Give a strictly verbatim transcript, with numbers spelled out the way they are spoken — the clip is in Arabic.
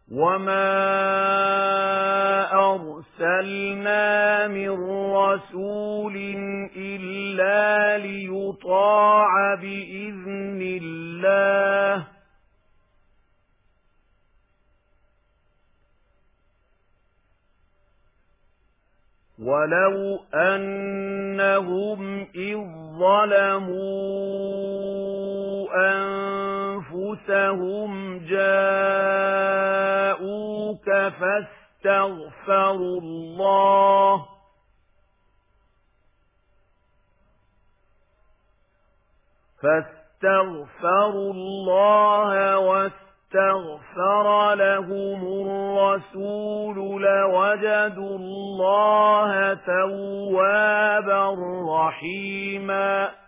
وَمَا أَرْسَلْنَا مِن رَّسُولٍ إِلَّا لِيُطَاعَ بِإِذْنِ اللَّهِ وَلَوْ أَنَّهُمْ إِذ ظَلَمُوا أَنفُسَهُمْ جَاءُوكَ فَاسْتَغْفَرُوا اللَّهَ فَاسْتَغْفَرُوا اللَّهَ واستغفر لهم الرسول لوجدوا الله توابا رحيما